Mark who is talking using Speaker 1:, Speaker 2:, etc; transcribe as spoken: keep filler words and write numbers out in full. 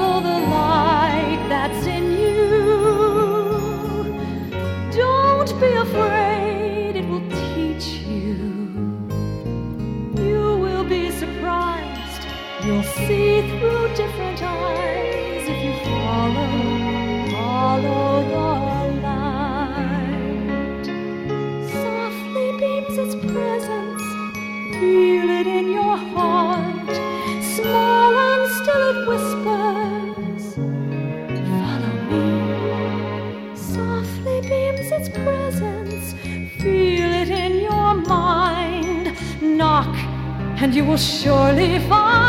Speaker 1: Follow the light that's in you. Don't be afraid, it will teach you. You will be surprised. You'll see through different eyes if you follow, follow the light. Softly beams its presence. Feel it in your heart. Small and still it whispers, follow me. Softly beams its presence. Feel it in your mind. Knock and you will surely find